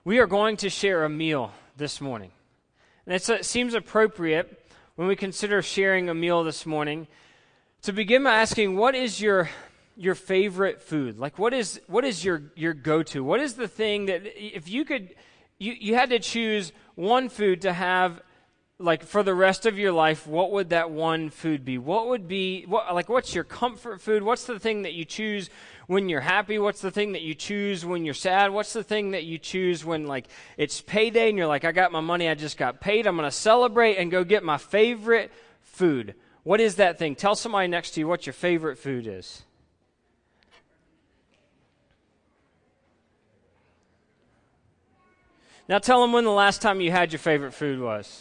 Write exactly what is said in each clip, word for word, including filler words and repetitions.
We are going to share a meal this morning. And it's, it seems appropriate when we consider sharing a meal this morning to begin by asking, what is your your favorite food? Like, what is what is your, your go-to? What is the thing that, if you could, you, you had to choose one food to have, like, for the rest of your life, what would that one food be? What would be, what, like, what's your comfort food? What's the thing that you choose when you're happy? What's the thing that you choose when you're sad? What's the thing that you choose when, like, it's payday and you're like, I got my money, I just got paid, I'm going to celebrate and go get my favorite food? What is that thing? Tell somebody next to you what your favorite food is. Now tell them when the last time you had your favorite food was.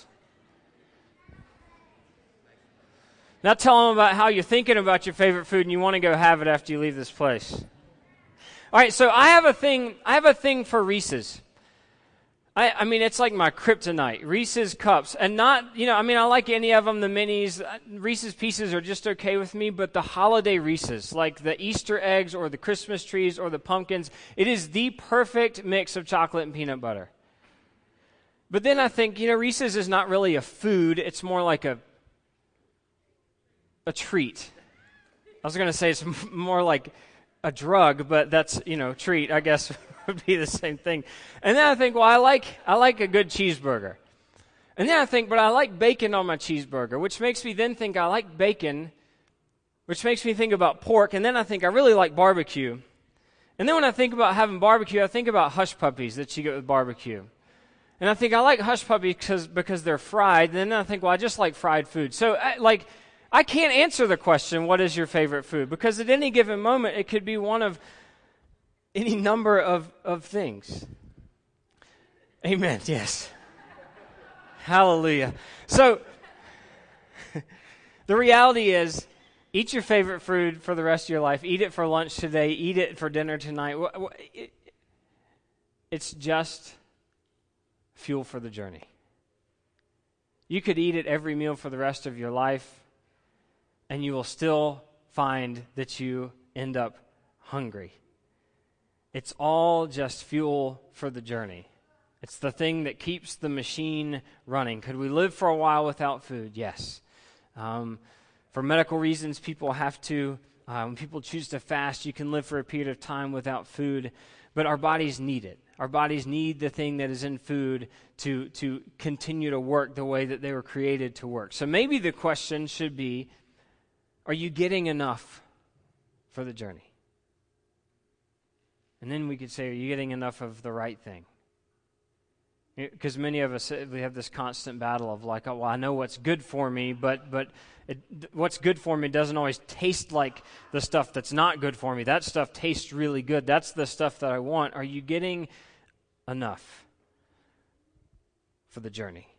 Now tell them about how you're thinking about your favorite food and you want to go have it after you leave this place. All right, so I have a thing. I have a thing for Reese's. I, I mean, it's like my kryptonite. Reese's cups, and not, you know, I mean, I like any of them. The minis, Reese's Pieces are just okay with me. But the holiday Reese's, like the Easter eggs or the Christmas trees or the pumpkins, it is the perfect mix of chocolate and peanut butter. But then I think, you know, Reese's is not really a food. It's more like a a treat. I was going to say it's m- more like a drug, but that's, you know, treat, I guess, would be the same thing. And then I think, well, I like I like a good cheeseburger. And then I think, but I like bacon on my cheeseburger, which makes me then think I like bacon, which makes me think about pork. And then I think I really like barbecue. And then when I think about having barbecue, I think about hush puppies that you get with barbecue. And I think I like hush puppies because because they're fried. And then I think, well, I just like fried food. So, I, like, I can't answer the question, what is your favorite food? Because at any given moment, it could be one of any number of, of things. Amen, yes. Hallelujah. So, the reality is, eat your favorite food for the rest of your life. Eat it for lunch today. Eat it for dinner tonight. It's just fuel for the journey. You could eat it every meal for the rest of your life, and you will still find that you end up hungry. It's all just fuel for the journey. It's the thing that keeps the machine running. Could we live for a while without food? Yes. Um, for medical reasons, people have to. Uh, when people choose to fast, you can live for a period of time without food, but our bodies need it. Our bodies need the thing that is in food to, to continue to work the way that they were created to work. So maybe the question should be, are you getting enough for the journey? And then we could say, are you getting enough of the right thing? Because many of us, we have this constant battle of like, oh, well, I know what's good for me, but but it, what's good for me doesn't always taste like the stuff that's not good for me. That stuff tastes really good. That's the stuff that I want. Are you getting enough for the journey?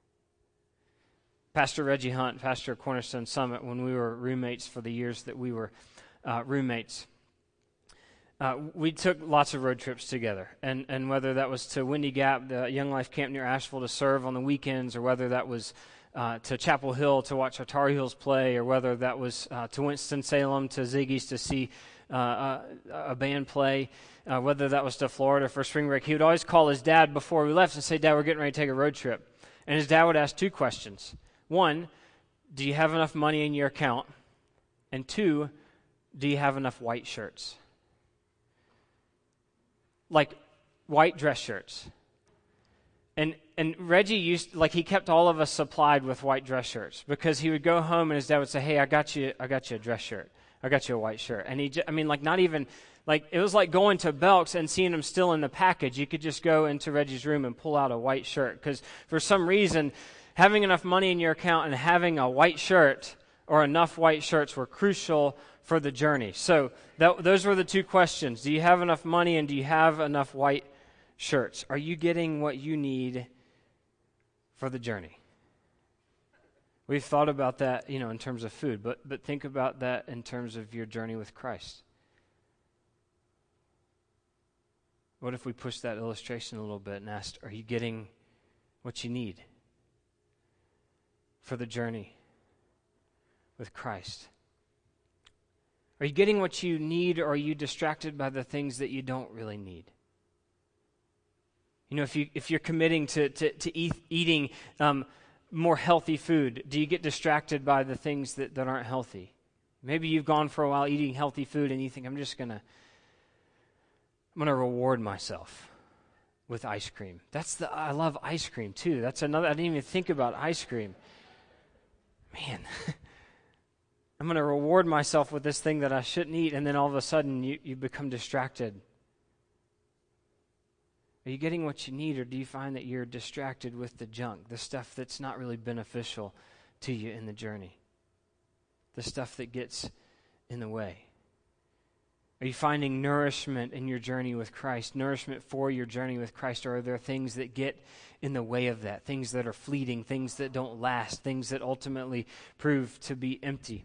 Pastor Reggie Hunt, pastor of Cornerstone Summit, when we were roommates for the years that we were uh, roommates, Uh, we took lots of road trips together, and, and whether that was to Windy Gap, the Young Life camp near Asheville, to serve on the weekends, or whether that was uh, to Chapel Hill to watch our Tar Heels play, or whether that was uh, to Winston-Salem to Ziggy's to see uh, a, a band play, uh, whether that was to Florida for spring break, he would always call his dad before we left and say, Dad, we're getting ready to take a road trip. And his dad would ask two questions. One, do you have enough money in your account? And two, do you have enough white shirts? Like white dress shirts. And and Reggie used, like, he kept all of us supplied with white dress shirts because he would go home and his dad would say, hey, I got you I got you a dress shirt. I got you a white shirt. And he, I mean, like, not even, like, it was like going to Belk's and seeing them still in the package. You could just go into Reggie's room and pull out a white shirt because for some reason, having enough money in your account and having a white shirt or enough white shirts were crucial for the journey. So that, those were the two questions. Do you have enough money and do you have enough white shirts? Are you getting what you need for the journey? We've thought about that, you know, in terms of food, but but think about that in terms of your journey with Christ. What if we push that illustration a little bit and asked, are you getting what you need for the journey with Christ? Are you getting what you need, or are you distracted by the things that you don't really need? You know, if, you, if you're committing to, to, to eat, eating um, more healthy food, do you get distracted by the things that, that aren't healthy? Maybe you've gone for a while eating healthy food and you think, I'm just going to, I'm going to reward myself with ice cream. That's the, I love ice cream too. That's another, I didn't even think about ice cream. Man, I'm going to reward myself with this thing that I shouldn't eat, and then all of a sudden you, you become distracted. Are you getting what you need, or do you find that you're distracted with the junk, the stuff that's not really beneficial to you in the journey? The stuff that gets in the way? Are you finding nourishment in your journey with Christ, nourishment for your journey with Christ, or are there things that get in the way of that, things that are fleeting, things that don't last, things that ultimately prove to be empty?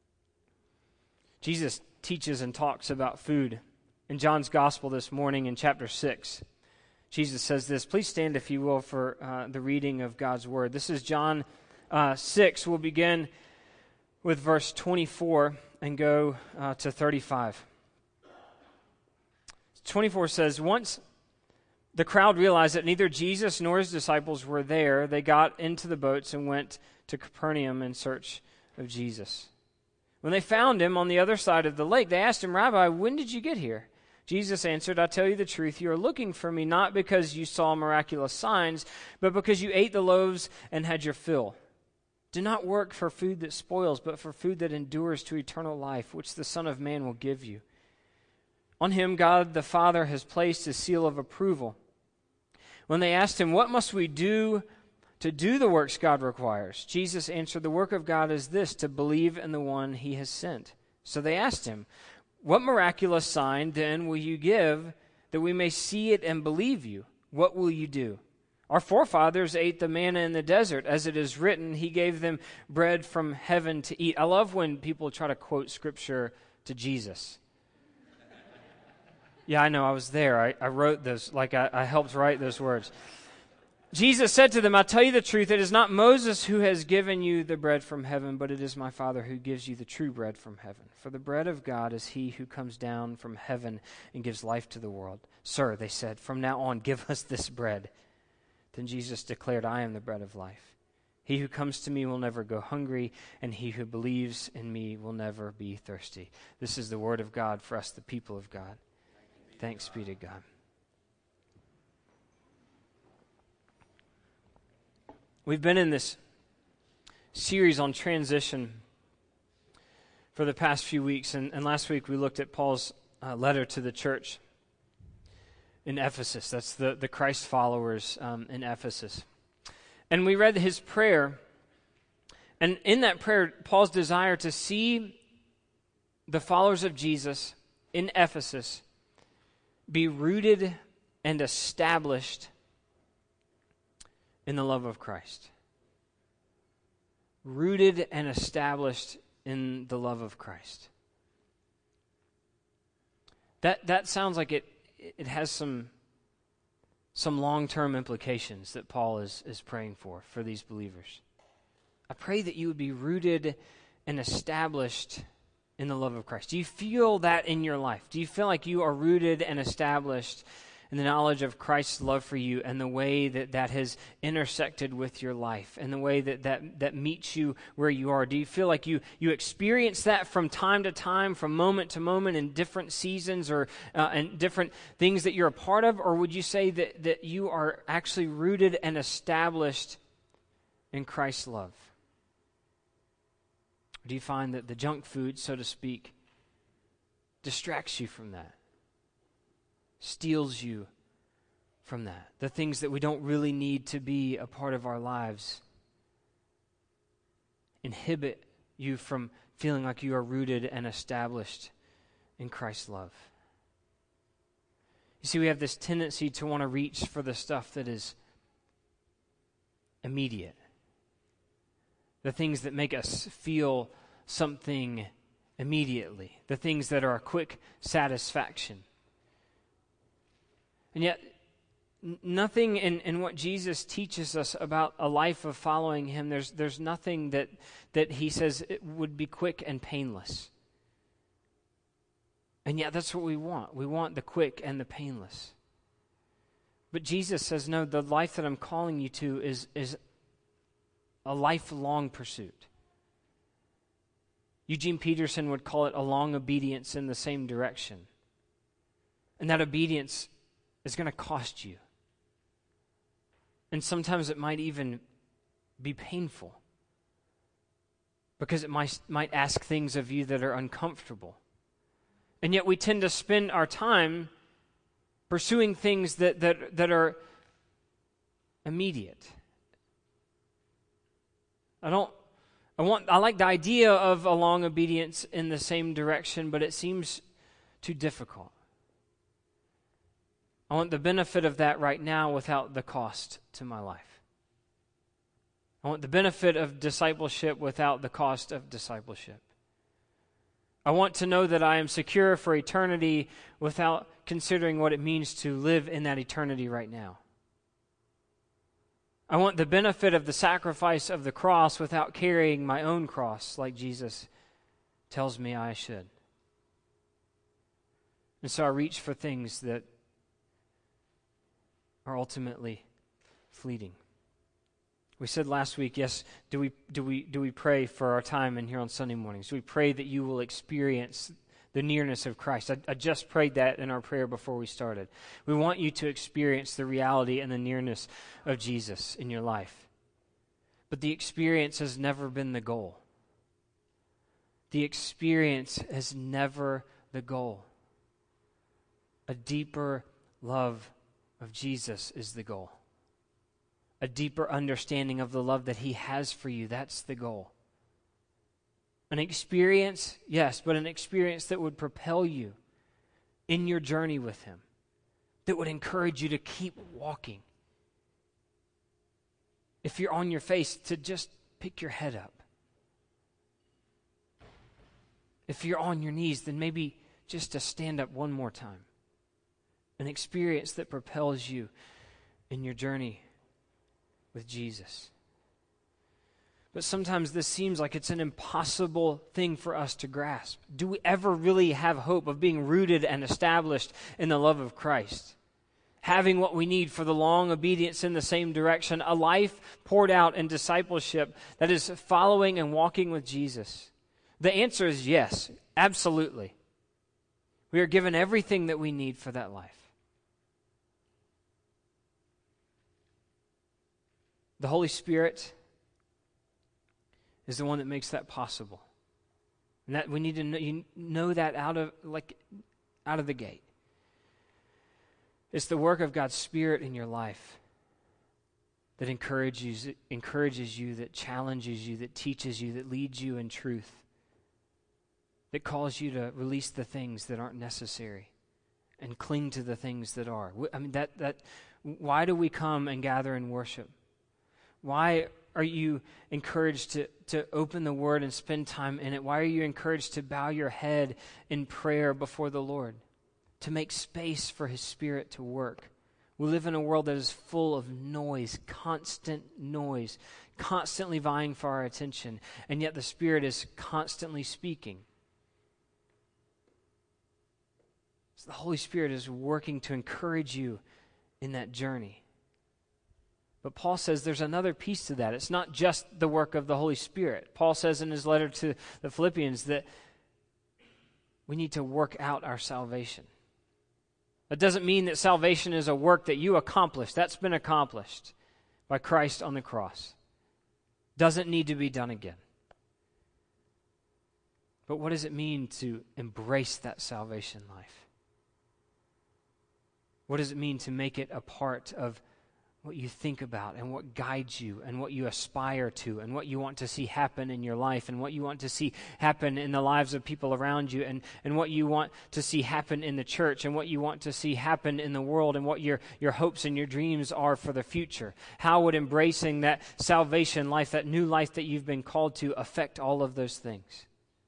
Jesus teaches and talks about food. In John's Gospel this morning in chapter six, Jesus says this. Please stand, if you will, for uh, the reading of God's Word. This is John uh, six. We'll begin with verse twenty-four and go uh, to thirty-five. twenty-four says, once the crowd realized that neither Jesus nor his disciples were there, they got into the boats and went to Capernaum in search of Jesus. When they found him on the other side of the lake, they asked him, Rabbi, when did you get here? Jesus answered, I tell you the truth, you are looking for me not because you saw miraculous signs, but because you ate the loaves and had your fill. Do not work for food that spoils, but for food that endures to eternal life, which the Son of Man will give you. On him God the Father has placed his seal of approval. When they asked him, what must we do to do the works God requires? Jesus answered, the work of God is this, to believe in the one he has sent. So they asked him, what miraculous sign then will you give that we may see it and believe you? What will you do? Our forefathers ate the manna in the desert. As it is written, he gave them bread from heaven to eat. I love when people try to quote scripture to Jesus. Yeah, I know, I was there. I, I wrote those, like I, I helped write those words. Jesus said to them, I tell you the truth, it is not Moses who has given you the bread from heaven, but it is my Father who gives you the true bread from heaven. For the bread of God is he who comes down from heaven and gives life to the world. Sir, they said, from now on give us this bread. Then Jesus declared, I am the bread of life. He who comes to me will never go hungry, and he who believes in me will never be thirsty. This is the word of God for us, the people of God. Thanks be to God. We've been in this series on transition for the past few weeks, and, and last week we looked at Paul's uh, letter to the church in Ephesus. That's the, the Christ followers um, in Ephesus. And we read his prayer, and in that prayer, Paul's desire to see the followers of Jesus in Ephesus be rooted and established in the love of Christ. Rooted and established in the love of Christ. That that sounds like it it has some some long-term implications that Paul is, is praying for, for these believers. I pray that you would be rooted and established in the love of Christ. Do you feel that in your life? Do you feel like you are rooted and established in the knowledge of Christ's love for you and the way that that has intersected with your life and the way that that, that meets you where you are? Do you feel like you, you experience that from time to time, from moment to moment in different seasons or uh, and different things that you're a part of? Or would you say that, that you are actually rooted and established in Christ's love? Or do you find that the junk food, so to speak, distracts you from that? Steals you from that. The things that we don't really need to be a part of our lives inhibit you from feeling like you are rooted and established in Christ's love. You see, we have this tendency to want to reach for the stuff that is immediate. The things that make us feel something immediately. The things that are a quick satisfaction. And yet, n- nothing in, in what Jesus teaches us about a life of following him, there's there's nothing that, that he says it would be quick and painless. And yet that's what we want. We want the quick and the painless. But Jesus says, no, the life that I'm calling you to is, is a lifelong pursuit. Eugene Peterson would call it a long obedience in the same direction. And that obedience is going to cost you. And sometimes it might even be painful, because it might, might ask things of you that are uncomfortable. And yet we tend to spend our time pursuing things that, that, that are immediate. I don't, I want, I like the idea of a long obedience in the same direction, but it seems too difficult. I want the benefit of that right now without the cost to my life. I want the benefit of discipleship without the cost of discipleship. I want to know that I am secure for eternity without considering what it means to live in that eternity right now. I want the benefit of the sacrifice of the cross without carrying my own cross like Jesus tells me I should. And so I reach for things that are ultimately fleeting. We said last week, yes, do we do we do we pray for our time in here on Sunday mornings? Do we pray that you will experience the nearness of Christ? I, I just prayed that in our prayer before we started. We want you to experience the reality and the nearness of Jesus in your life. But the experience has never been the goal. The experience has never the goal. A deeper love of Jesus is the goal. A deeper understanding of the love that he has for you, that's the goal. An experience, yes, but an experience that would propel you in your journey with him, that would encourage you to keep walking. If you're on your face, to just pick your head up. If you're on your knees, then maybe just to stand up one more time. An experience that propels you in your journey with Jesus. But sometimes this seems like it's an impossible thing for us to grasp. Do we ever really have hope of being rooted and established in the love of Christ? Having what we need for the long obedience in the same direction, a life poured out in discipleship that is following and walking with Jesus? The answer is yes, absolutely. We are given everything that we need for that life. The Holy Spirit is the one that makes that possible. And that we need to know, you know that out of like out of the gate. It's the work of God's Spirit in your life that encourages encourages you, that challenges you, that teaches you, that leads you in truth, that calls you to release the things that aren't necessary and cling to the things that are. I mean, that that why do we come and gather and worship? Why are you encouraged to, to open the Word and spend time in it? Why are you encouraged to bow your head in prayer before the Lord? To make space for His Spirit to work. We live in a world that is full of noise, constant noise, constantly vying for our attention, and yet the Spirit is constantly speaking. So the Holy Spirit is working to encourage you in that journey. But Paul says there's another piece to that. It's not just the work of the Holy Spirit. Paul says in his letter to the Philippians that we need to work out our salvation. That doesn't mean that salvation is a work that you accomplish. That's been accomplished by Christ on the cross. Doesn't need to be done again. But what does it mean to embrace that salvation life? What does it mean to make it a part of what you think about and what guides you and what you aspire to and what you want to see happen in your life and what you want to see happen in the lives of people around you and, and what you want to see happen in the church and what you want to see happen in the world and what your, your hopes and your dreams are for the future? How would embracing that salvation life, that new life that you've been called to, affect all of those things?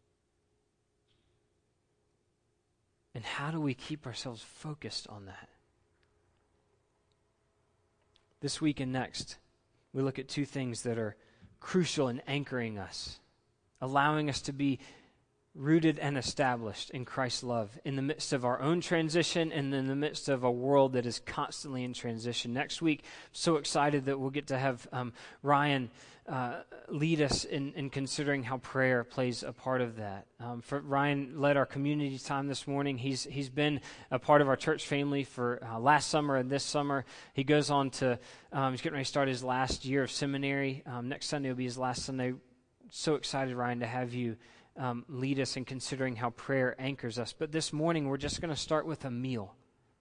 And how do we keep ourselves focused on that? This week and next, we look at two things that are crucial in anchoring us, allowing us to be rooted and established in Christ's love in the midst of our own transition and in the midst of a world that is constantly in transition. Next week, so excited that we'll get to have um, Ryan uh, lead us in, in considering how prayer plays a part of that. Um, for Ryan led our community time this morning. He's he's been a part of our church family for uh, last summer and this summer. He goes on to, um, he's getting ready to start his last year of seminary. Um, next Sunday will be his last Sunday. So excited, Ryan, to have you Um, lead us in considering how prayer anchors us. But this morning, we're just going to start with a meal.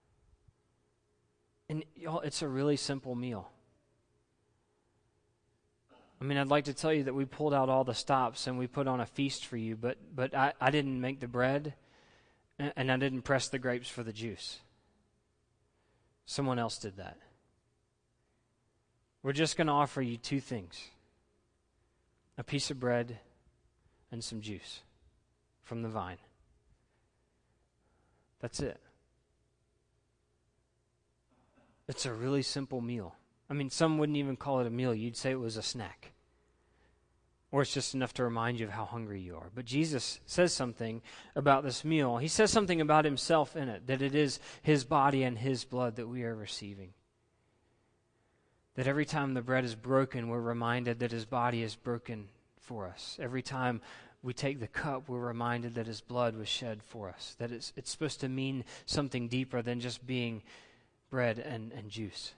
And y'all, it's a really simple meal. I mean, I'd like to tell you that we pulled out all the stops and we put on a feast for you, but but I, I didn't make the bread, and, and I didn't press the grapes for the juice. Someone else did that. We're just going to offer you two things: a piece of bread and some juice from the vine. That's it. It's a really simple meal. I mean, some wouldn't even call it a meal. You'd say it was a snack. Or it's just enough to remind you of how hungry you are. But Jesus says something about this meal. He says something about himself in it, that it is his body and his blood that we are receiving. That every time the bread is broken, we're reminded that his body is broken for us. Every time we take the cup, we're reminded that his blood was shed for us, that it's it's supposed to mean something deeper than just being bread and, and juice.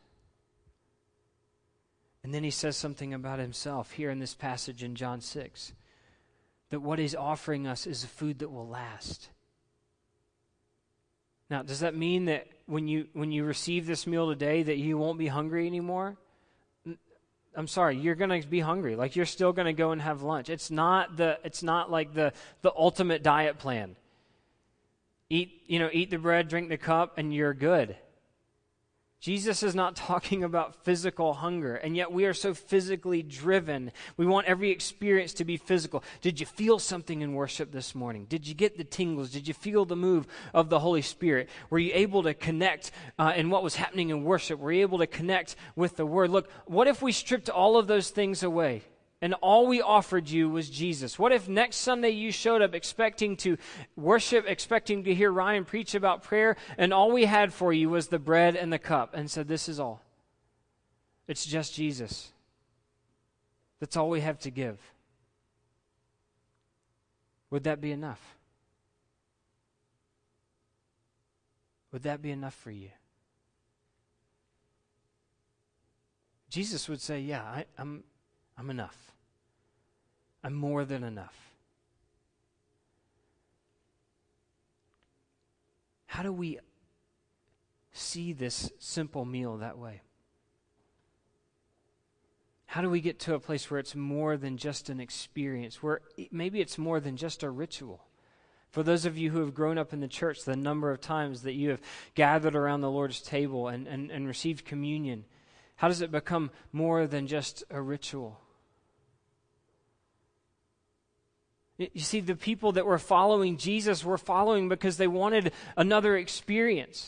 And then he says something about himself here in this passage in John six, that what he's offering us is a food that will last. Now, does that mean that when you when you receive this meal today that you won't be hungry anymore? I'm sorry, you're going to be hungry. Like, you're still going to go and have lunch. It's not the it's not like the the ultimate diet plan. Eat, you know, eat the bread, drink the cup, and you're good. Jesus is not talking about physical hunger, and yet we are so physically driven. We want every experience to be physical. Did you feel something in worship this morning? Did you get the tingles? Did you feel the move of the Holy Spirit? Were you able to connect uh, in what was happening in worship? Were you able to connect with the Word? Look, what if we stripped all of those things away and all we offered you was Jesus? What if next Sunday you showed up expecting to worship, expecting to hear Ryan preach about prayer, and all we had for you was the bread and the cup, and said, this is all. It's just Jesus. That's all we have to give. Would that be enough? Would that be enough for you? Jesus would say, yeah, I, I'm, I'm enough. I'm more than enough. How do we see this simple meal that way? How do we get to a place where it's more than just an experience, where maybe it's more than just a ritual? For those of you who have grown up in the church, the number of times that you have gathered around the Lord's table and, and, and received communion, how does it become more than just a ritual? You see, the people that were following Jesus were following because they wanted another experience.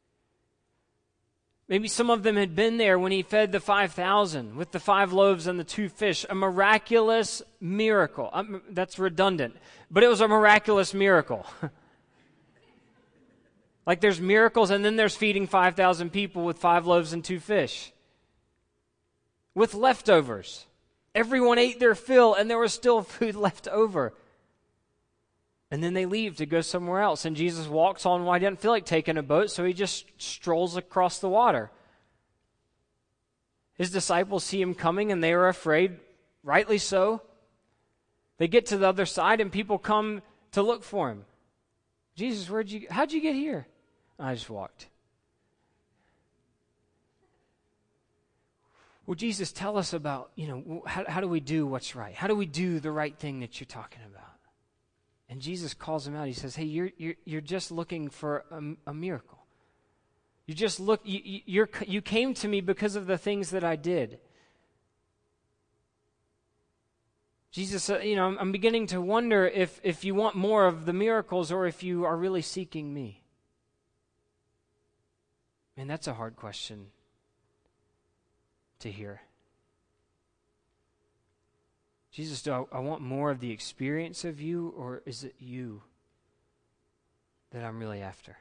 Maybe some of them had been there when he fed the five thousand with the five loaves and the two fish, a miraculous miracle. Um, that's redundant, but it was a miraculous miracle. Like, there's miracles, and then there's feeding five thousand people with five loaves and two fish with leftovers. Everyone ate their fill, and there was still food left over. And then they leave to go somewhere else. And Jesus walks on. Well, he doesn't feel like taking a boat, so he just strolls across the water. His disciples see him coming, and they are afraid, rightly so. They get to the other side, and people come to look for him. Jesus, where'd you? How'd you get here? I just walked. Well, Jesus, tell us about, you know, how, how do we do what's right? How do we do the right thing that you're talking about? And Jesus calls him out. He says, hey, you're you're, you're just looking for a, a miracle. You just look, you, you, you're, you came to me because of the things that I did. Jesus, uh, you know, I'm, I'm beginning to wonder if, if you want more of the miracles or if you are really seeking me. Man, that's a hard question to hear. Jesus, do I, I want more of the experience of you, or is it you that I'm really after?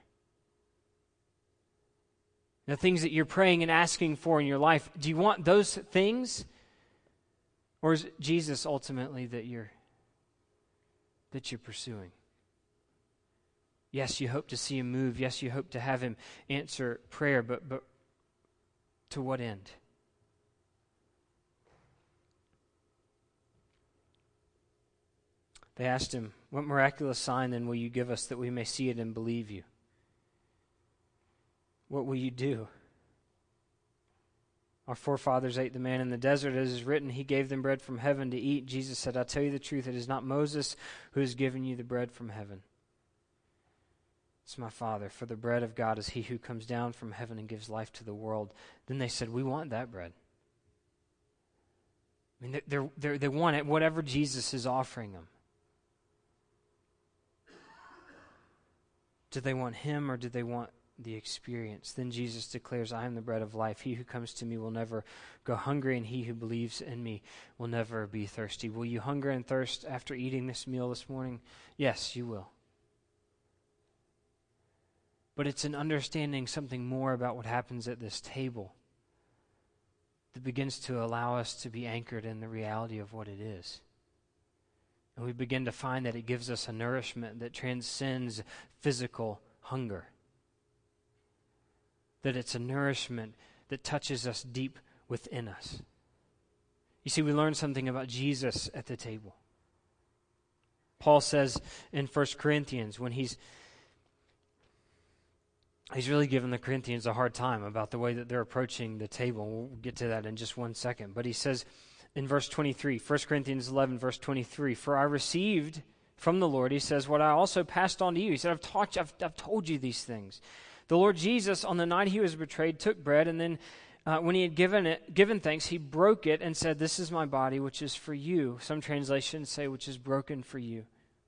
The things that you're praying and asking for in your life, do you want those things? Or is it Jesus ultimately that you're that you're pursuing? Yes, you hope to see him move. Yes, you hope to have him answer prayer, but but to what end? They asked him, "What miraculous sign then will you give us that we may see it and believe you? What will you do? Our forefathers ate the manna in the desert, as is written, he gave them bread from heaven to eat." Jesus said, "I tell you the truth, it is not Moses who has given you the bread from heaven. It's my Father, for the bread of God is he who comes down from heaven and gives life to the world." Then they said, "We want that bread." I mean, they're, they're, they want it, whatever Jesus is offering them. Do they want him, or do they want the experience? Then Jesus declares, "I am the bread of life. He who comes to me will never go hungry, and he who believes in me will never be thirsty." Will you hunger and thirst after eating this meal this morning? Yes, you will. But it's in understanding something more about what happens at this table that begins to allow us to be anchored in the reality of what it is. And we begin to find that it gives us a nourishment that transcends physical hunger. That it's a nourishment that touches us deep within us. You see, we learn something about Jesus at the table. Paul says in First Corinthians, when he's he's really giving the Corinthians a hard time about the way that they're approaching the table. We'll get to that in just one second. But he says in verse twenty-three, First Corinthians eleven, verse twenty-three, "For I received from the Lord," he says, "what I also passed on to you." He said, I've taught you, I've, I've told you these things. "The Lord Jesus, on the night he was betrayed, took bread, and then uh, when he had given it, given thanks, he broke it and said, 'This is my body, which is for you.'" Some translations say, "which is broken for you.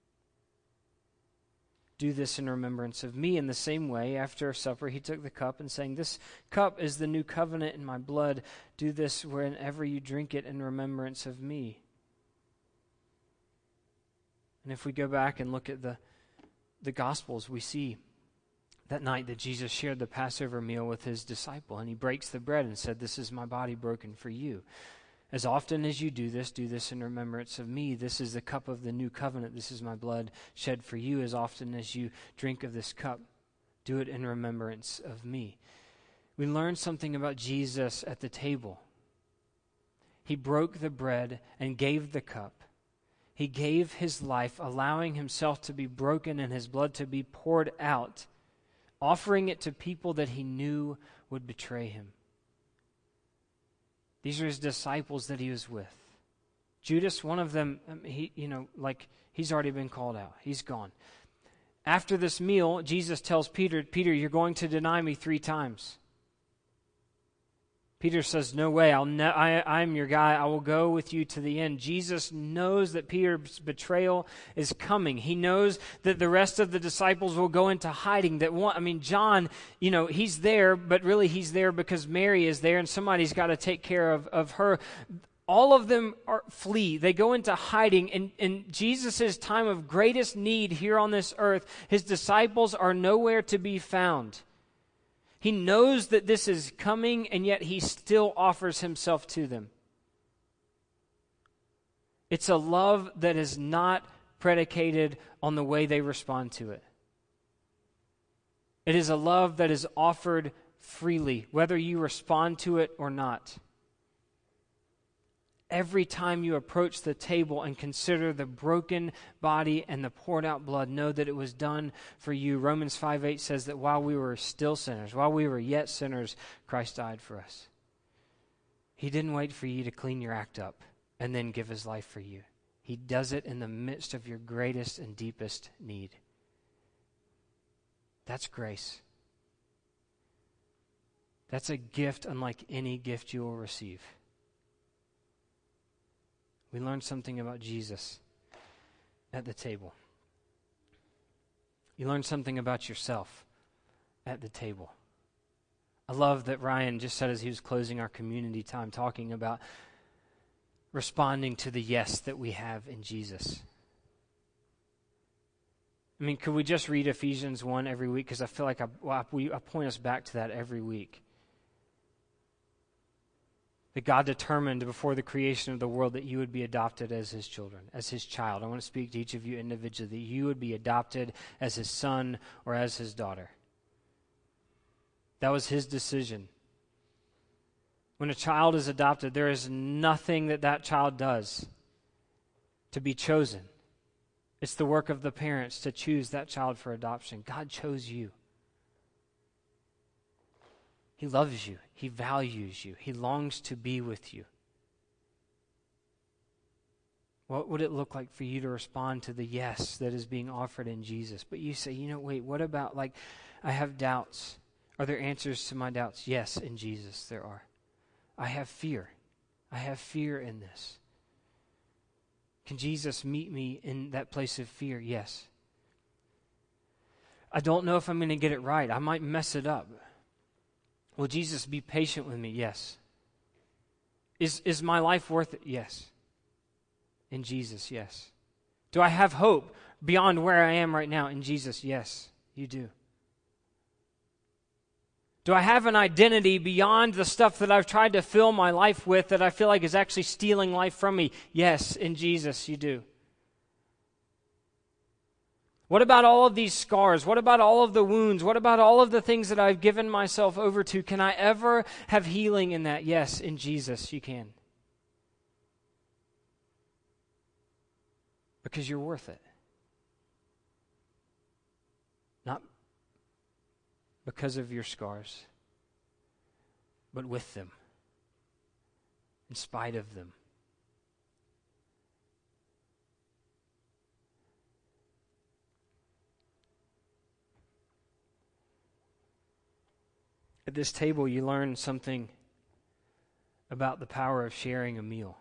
Do this in remembrance of me." In the same way, after supper, he took the cup and saying, "This cup is the new covenant in my blood. Do this whenever you drink it in remembrance of me." And if we go back and look at the, the Gospels, we see that night that Jesus shared the Passover meal with his disciple, and he breaks the bread and said, "This is my body broken for you. As often as you do this, do this in remembrance of me. This is the cup of the new covenant. This is my blood shed for you. As often as you drink of this cup, do it in remembrance of me." We learn something about Jesus at the table. He broke the bread and gave the cup. He gave his life, allowing himself to be broken and his blood to be poured out, offering it to people that he knew would betray him. These are his disciples that he was with. Judas, one of them, he, you know, like he's already been called out. He's gone. After this meal, Jesus tells Peter, "Peter, you're going to deny me three times." Peter says, "No way, I'll ne- I, I'm your guy. I will go with you to the end." Jesus knows that Peter's betrayal is coming. He knows that the rest of the disciples will go into hiding. That one, I mean, John, you know, he's there, but really he's there because Mary is there and somebody's got to take care of, of her. All of them are flee. They go into hiding. And in Jesus' time of greatest need here on this earth, his disciples are nowhere to be found. He knows that this is coming, and yet he still offers himself to them. It's a love that is not predicated on the way they respond to it. It is a love that is offered freely, whether you respond to it or not. Every time you approach the table and consider the broken body and the poured out blood, know that it was done for you. Romans five eight says that while we were still sinners, while we were yet sinners, Christ died for us. He didn't wait for you to clean your act up and then give his life for you. He does it in the midst of your greatest and deepest need. That's grace. That's a gift unlike any gift you will receive. We learned something about Jesus at the table. You learn something about yourself at the table. I love that Ryan just said as he was closing our community time talking about responding to the yes that we have in Jesus. I mean, could we just read Ephesians one every week? Because I feel like I, well, I, I point us back to that every week. That God determined before the creation of the world that you would be adopted as his children, as his child. I want to speak to each of you individually, that you would be adopted as his son or as his daughter. That was his decision. When a child is adopted, there is nothing that that child does to be chosen. It's the work of the parents to choose that child for adoption. God chose you. He loves you. He values you. He longs to be with you. What would it look like for you to respond to the yes that is being offered in Jesus? But you say, you know, wait, what about, like, I have doubts. Are there answers to my doubts? Yes, in Jesus there are. I have fear. I have fear in this. Can Jesus meet me in that place of fear? Yes. I don't know if I'm going to get it right. I might mess it up. Will Jesus be patient with me? Yes. Is, is my life worth it? Yes. In Jesus, yes. Do I have hope beyond where I am right now? In Jesus, yes, you do. Do I have an identity beyond the stuff that I've tried to fill my life with that I feel like is actually stealing life from me? Yes, in Jesus, you do. What about all of these scars? What about all of the wounds? What about all of the things that I've given myself over to? Can I ever have healing in that? Yes, in Jesus, you can. Because you're worth it. Not because of your scars, but with them, in spite of them. At this table, you learn something about the power of sharing a meal.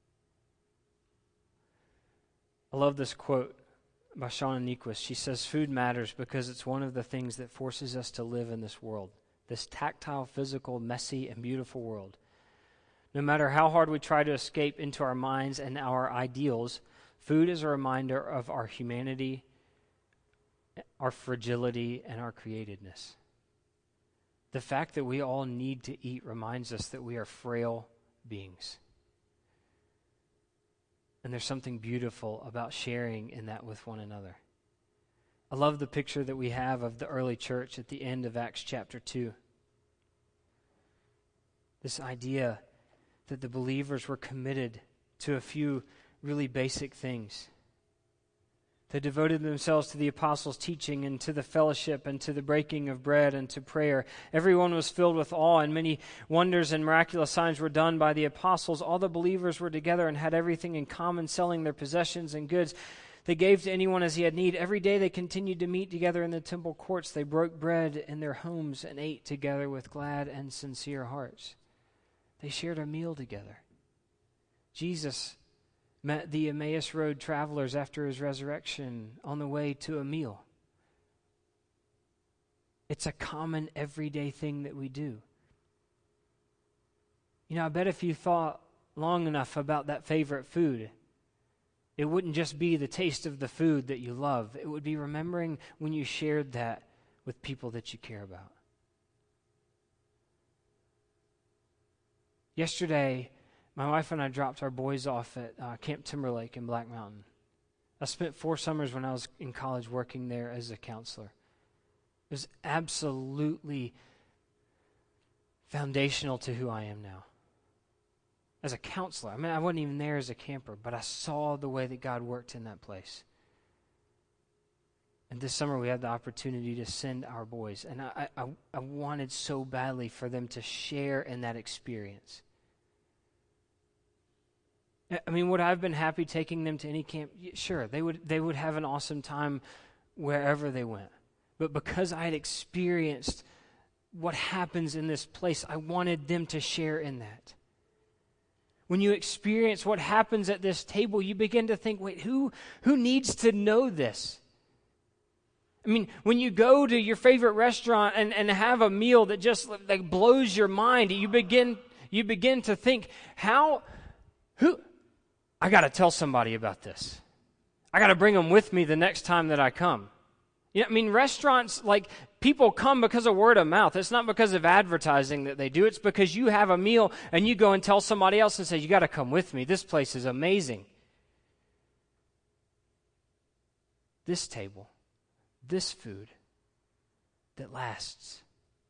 I love this quote by Shauna Niequist. She says, food matters because it's one of the things that forces us to live in this world, this tactile, physical, messy, and beautiful world. No matter how hard we try to escape into our minds and our ideals, food is a reminder of our humanity, our fragility, and our createdness. The fact that we all need to eat reminds us that we are frail beings. And there's something beautiful about sharing in that with one another. I love the picture that we have of the early church at the end of Acts chapter two. This idea that the believers were committed to a few really basic things. They devoted themselves to the apostles' teaching and to the fellowship and to the breaking of bread and to prayer. Everyone was filled with awe, and many wonders and miraculous signs were done by the apostles. All the believers were together and had everything in common, selling their possessions and goods they gave to anyone as he had need. Every day they continued to meet together in the temple courts. They broke bread in their homes and ate together with glad and sincere hearts. They shared a meal together. Jesus met the Emmaus Road travelers after his resurrection on the way to a meal. It's a common everyday thing that we do. You know, I bet if you thought long enough about that favorite food, it wouldn't just be the taste of the food that you love. It would be remembering when you shared that with people that you care about. Yesterday, my wife and I dropped our boys off at uh, Camp Timberlake in Black Mountain. I spent four summers when I was in college working there as a counselor. It was absolutely foundational to who I am now. As a counselor, I mean, I wasn't even there as a camper, but I saw the way that God worked in that place. And this summer we had the opportunity to send our boys, and I, I, I wanted so badly for them to share in that experience. I mean, would I have been happy taking them to any camp? Sure, they would they would have an awesome time wherever they went. But because I had experienced what happens in this place, I wanted them to share in that. When you experience what happens at this table, you begin to think, wait, who who needs to know this? I mean, when you go to your favorite restaurant and, and have a meal that just like blows your mind, you begin you begin to think, how who I got to tell somebody about this. I got to bring them with me the next time that I come. You know, I mean, restaurants, like, people come because of word of mouth. It's not because of advertising that they do. It's because you have a meal and you go and tell somebody else and say, you got to come with me. This place is amazing. This table, this food that lasts.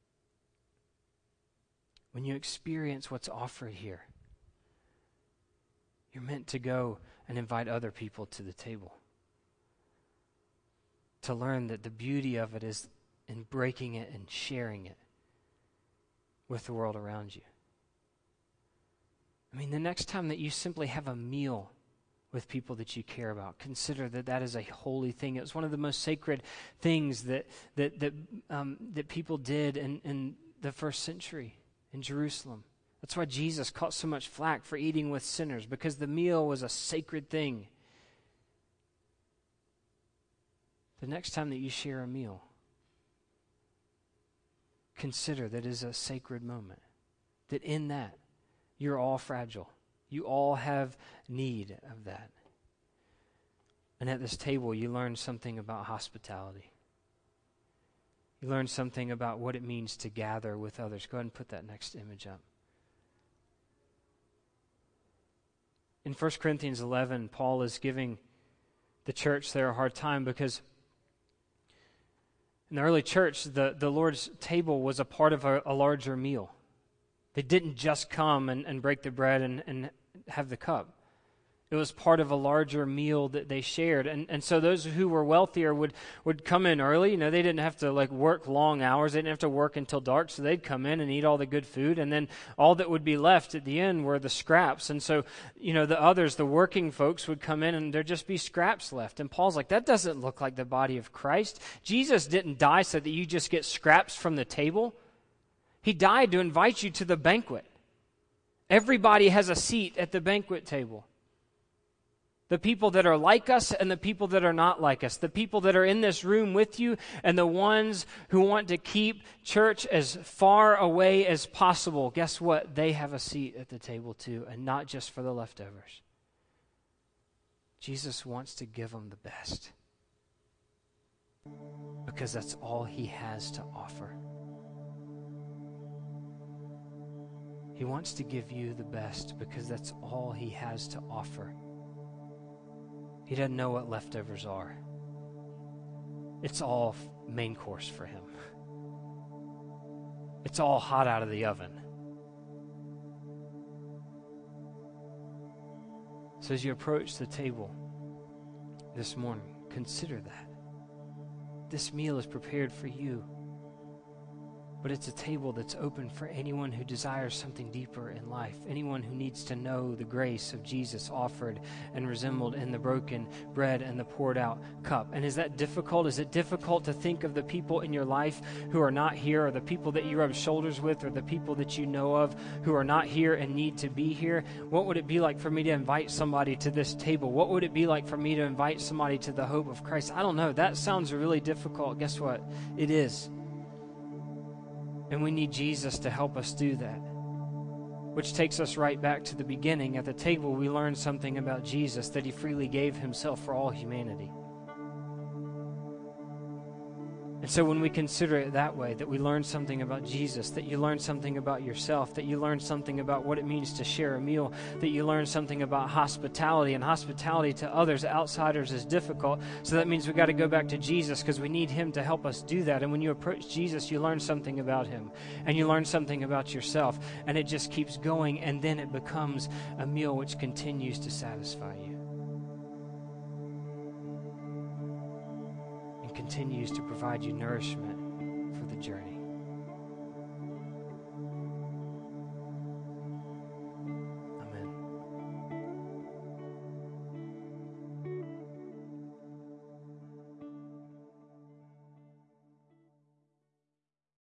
When you experience what's offered here, you're meant to go and invite other people to the table. To learn that the beauty of it is in breaking it and sharing it with the world around you. I mean, the next time that you simply have a meal with people that you care about, consider that that is a holy thing. It was one of the most sacred things that that that um, that people did in, in the first century in Jerusalem. That's why Jesus caught so much flack for eating with sinners, because the meal was a sacred thing. The next time that you share a meal, consider that it is a sacred moment. That in that, you're all fragile. You all have need of that. And at this table, you learn something about hospitality. You learn something about what it means to gather with others. Go ahead and put that next image up. In First Corinthians eleven, Paul is giving the church there a hard time because in the early church, the, the Lord's table was a part of a, a larger meal. They didn't just come and, and break the bread and, and have the cup. It was part of a larger meal that they shared. And and so those who were wealthier would, would come in early. You know, they didn't have to like work long hours. They didn't have to work until dark. So they'd come in and eat all the good food. And then all that would be left at the end were the scraps. And so, you know, the others, the working folks would come in and there'd just be scraps left. And Paul's like, that doesn't look like the body of Christ. Jesus didn't die so that you just get scraps from the table. He died to invite you to the banquet. Everybody has a seat at the banquet table. The people that are like us and the people that are not like us. The people that are in this room with you and the ones who want to keep church as far away as possible. Guess what? They have a seat at the table too, and not just for the leftovers. Jesus wants to give them the best because that's all he has to offer. He wants to give you the best because that's all he has to offer. He doesn't know what leftovers are. It's all main course for him. It's all hot out of the oven. So as you approach the table this morning, consider that. This meal is prepared for you. But it's a table that's open for anyone who desires something deeper in life, anyone who needs to know the grace of Jesus offered and resembled in the broken bread and the poured out cup. And is that difficult? Is it difficult to think of the people in your life who are not here, or the people that you rub shoulders with, or the people that you know of who are not here and need to be here? What would it be like for me to invite somebody to this table? What would it be like for me to invite somebody to the hope of Christ? I don't know. That sounds really difficult. Guess what? It is. And we need Jesus to help us do that. Which takes us right back to the beginning. At the table, we learn something about Jesus, that he freely gave himself for all humanity. And so when we consider it that way, that we learn something about Jesus, that you learn something about yourself, that you learn something about what it means to share a meal, that you learn something about hospitality, and hospitality to others, outsiders, is difficult. So that means we got to go back to Jesus because we need him to help us do that. And when you approach Jesus, you learn something about him, and you learn something about yourself, and it just keeps going, and then it becomes a meal which continues to satisfy you. Continues to provide you nourishment for the journey.